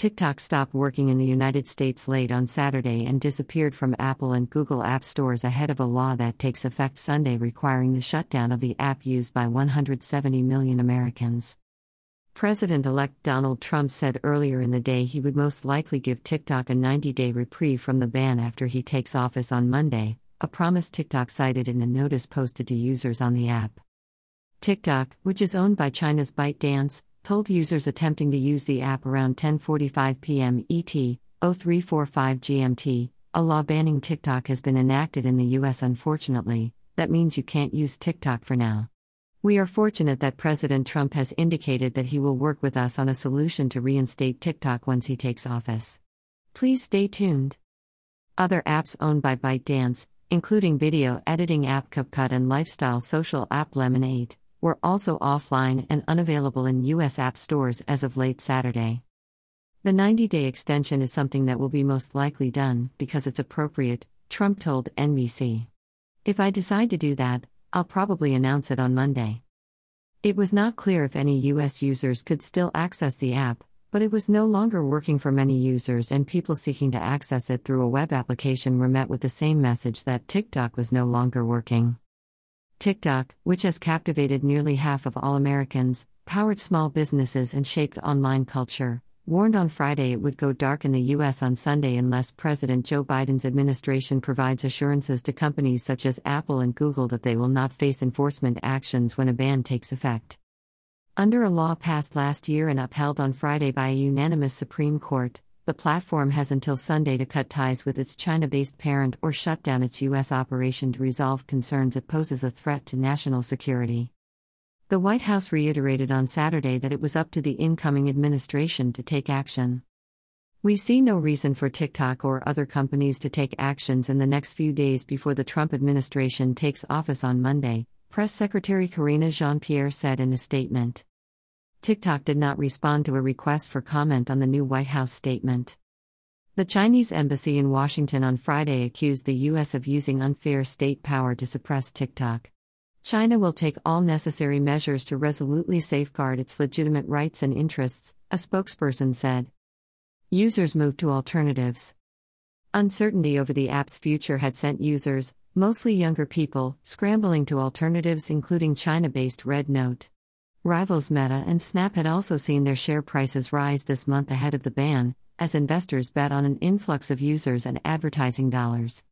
TikTok stopped working in the United States late on Saturday and disappeared from Apple and Google app stores ahead of a law that takes effect Sunday requiring the shutdown of the app used by 170 million Americans. President-elect Donald Trump said earlier in the day he would most likely give TikTok a 90-day reprieve from the ban after he takes office on Monday, a promise TikTok cited in a notice posted to users on the app. TikTok, which is owned by China's ByteDance, told users attempting to use the app around 10:45 p.m. ET, 0345 GMT, a law banning TikTok has been enacted in the U.S. Unfortunately, that means you can't use TikTok for now. We are fortunate that President Trump has indicated that he will work with us on a solution to reinstate TikTok once he takes office. Please stay tuned. Other apps owned by ByteDance, including video editing app CapCut and lifestyle social app Lemonade, were also offline and unavailable in U.S. app stores as of late Saturday. The 90-day extension is something that will be most likely done because it's appropriate, Trump told NBC. If I decide to do that, I'll probably announce it on Monday. It was not clear if any U.S. users could still access the app, but it was no longer working for many users, and people seeking to access it through a web application were met with the same message that TikTok was no longer working. TikTok, which has captivated nearly half of all Americans, powered small businesses and shaped online culture, warned on Friday it would go dark in the U.S. on Sunday unless President Joe Biden's administration provides assurances to companies such as Apple and Google that they will not face enforcement actions when a ban takes effect. Under a law passed last year and upheld on Friday by a unanimous Supreme Court, the platform has until Sunday to cut ties with its China-based parent or shut down its U.S. operation to resolve concerns it poses a threat to national security. The White House reiterated on Saturday that it was up to the incoming administration to take action. We see no reason for TikTok or other companies to take actions in the next few days before the Trump administration takes office on Monday, Press Secretary Karine Jean-Pierre said in a statement. TikTok did not respond to a request for comment on the new White House statement. The Chinese embassy in Washington on Friday accused the U.S. of using unfair state power to suppress TikTok. China will take all necessary measures to resolutely safeguard its legitimate rights and interests, a spokesperson said. Users moved to alternatives. Uncertainty over the app's future had sent users, mostly younger people, scrambling to alternatives including China-based Red Note. Rivals Meta and Snap had also seen their share prices rise this month ahead of the ban, as investors bet on an influx of users and advertising dollars.